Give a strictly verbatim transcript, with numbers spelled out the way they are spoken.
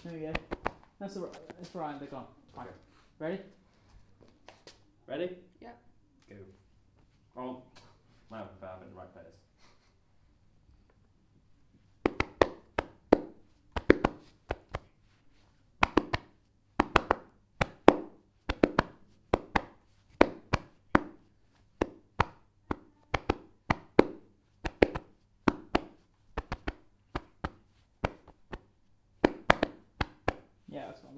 There we go. That's the that's right. They're gone. Fine. Okay. Ready? Ready? Yep. Go. Oh, my five in the right place.